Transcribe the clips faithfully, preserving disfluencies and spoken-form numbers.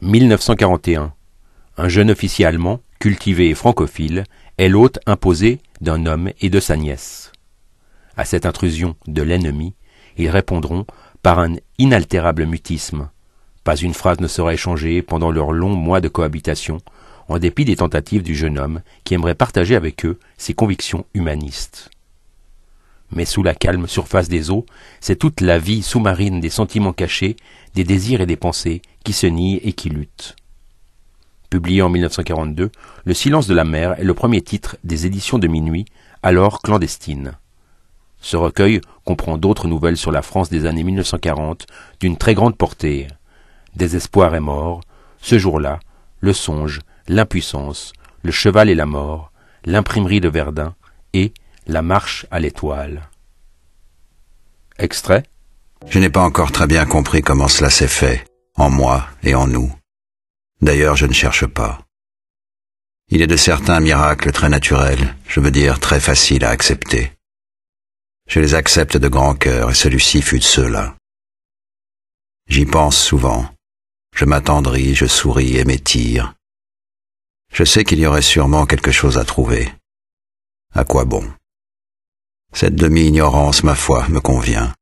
mille neuf cent quarante et un. Un jeune officier allemand, cultivé et francophile, est l'hôte imposé d'un homme et de sa nièce. À cette intrusion de l'ennemi, ils répondront par un inaltérable mutisme. Pas une phrase ne sera échangée pendant leurs longs mois de cohabitation, en dépit des tentatives du jeune homme qui aimerait partager avec eux ses convictions humanistes. Mais sous la calme surface des eaux, c'est toute la vie sous-marine des sentiments cachés, des désirs et des pensées qui se nient et qui luttent. Publié en mille neuf cent quarante-deux, Le silence de la mer est le premier titre des éditions de Minuit, alors clandestines. Ce recueil comprend d'autres nouvelles sur la France des années mille neuf cent quarante d'une très grande portée. Désespoir et mort, Ce jour-là, Le songe, L'impuissance, Le cheval et la mort, L'imprimerie de Verdun et La marche à l'étoile. Extrait. Je n'ai pas encore très bien compris comment cela s'est fait, en moi et en nous. D'ailleurs, je ne cherche pas. Il est de certains miracles très naturels, je veux dire très faciles à accepter. Je les accepte de grand cœur, et celui-ci fut de ceux-là. J'y pense souvent. Je m'attendris, je souris et m'étire. Je sais qu'il y aurait sûrement quelque chose à trouver. À quoi bon? Cette demi-ignorance, ma foi, me convient.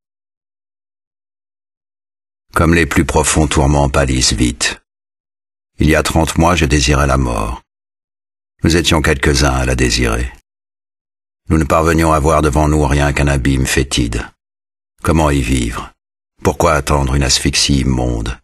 Comme les plus profonds tourments pâlissent vite. Il y a trente mois, je désirais la mort. Nous étions quelques-uns à la désirer. Nous ne parvenions à voir devant nous rien qu'un abîme fétide. Comment y vivre? Pourquoi attendre une asphyxie immonde?